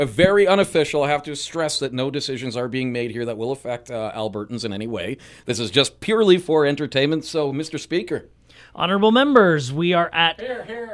Very unofficial. I have to stress that no decisions are being made here that will affect Albertans in any way. This is just purely for entertainment. So, Mr. Speaker. Honorable members, we are at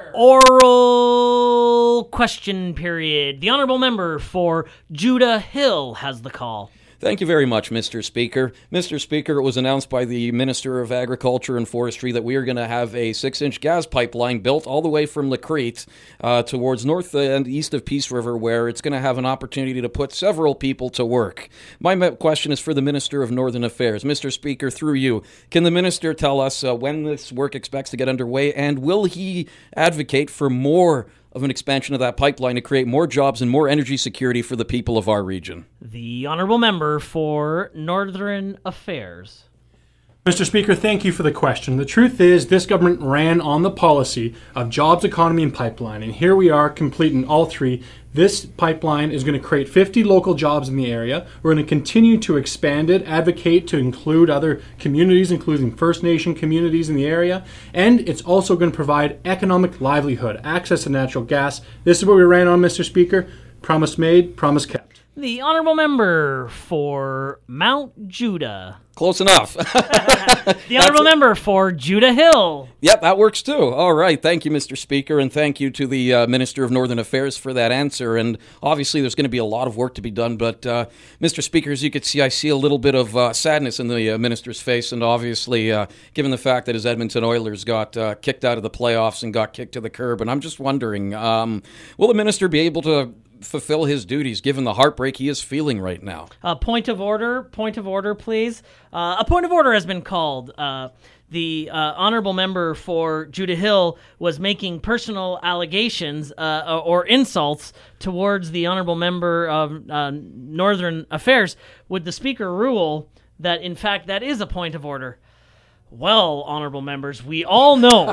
oral question period. The honorable member for Judah Hill has the call. Thank you very much, Mr. Speaker. Mr. Speaker, it was announced by the Minister of Agriculture and Forestry that we are going to have a 6-inch gas pipeline built all the way from Lacrete towards north and east of Peace River, where it's going to have an opportunity to put several people to work. My question is for the Minister of Northern Affairs. Mr. Speaker, through you, can the Minister tell us when this work expects to get underway, and will he advocate for more of an expansion of that pipeline to create more jobs and more energy security for the people of our region? The honorable member for Northern Affairs. Mr. Speaker, thank you for the question. The truth is, this government ran on the policy of jobs, economy, and pipeline, and here we are completing all three. This pipeline is going to create 50 local jobs in the area. We're going to continue to expand it, advocate to include other communities, including First Nation communities in the area, and it's also going to provide economic livelihood, access to natural gas. This is what we ran on, Mr. Speaker. Promise made, promise kept. The honorable member for Mount Judah. Close enough. The honorable member for Judah Hill. Yep, that works too. All right. Thank you, Mr. Speaker, and thank you to the Minister of Northern Affairs for that answer. And obviously there's going to be a lot of work to be done, but Mr. Speaker, as you can see, I see a little bit of sadness in the minister's face, and obviously given the fact that his Edmonton Oilers got kicked out of the playoffs and got kicked to the curb, and I'm just wondering, will the minister be able to fulfill his duties given the heartbreak he is feeling right now? Point of order, please. A point of order has been called. The honorable member for Judah Hill was making personal allegations or insults towards the honorable member of Northern Affairs. Would the speaker rule that, in fact, that is a point of order? Well, honorable members, we all know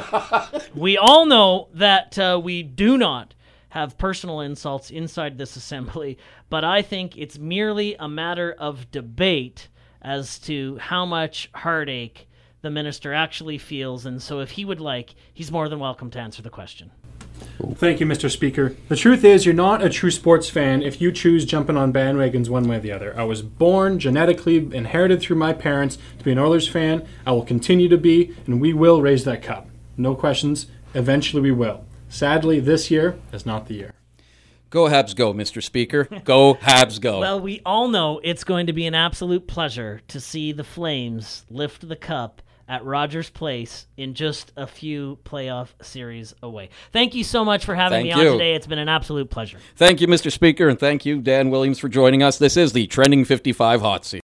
that we do not have personal insults inside this assembly, but I think it's merely a matter of debate as to how much heartache the minister actually feels, and so if he would like, he's more than welcome to answer the question. Thank you, Mr. Speaker. The truth is, you're not a true sports fan if you choose jumping on bandwagons one way or the other. I was born, genetically inherited through my parents to be an Oilers fan. I will continue to be, and we will raise that cup. No questions. Eventually we will. Sadly, this year is not the year. Go Habs go, Mr. Speaker. Go Habs go. Well, we all know it's going to be an absolute pleasure to see the Flames lift the cup at Rogers Place in just a few playoff series away. Thank you so much for having me on today. It's been an absolute pleasure. Thank you, Mr. Speaker, and thank you, Dan Williams, for joining us. This is the Trending 55 Hot Seat.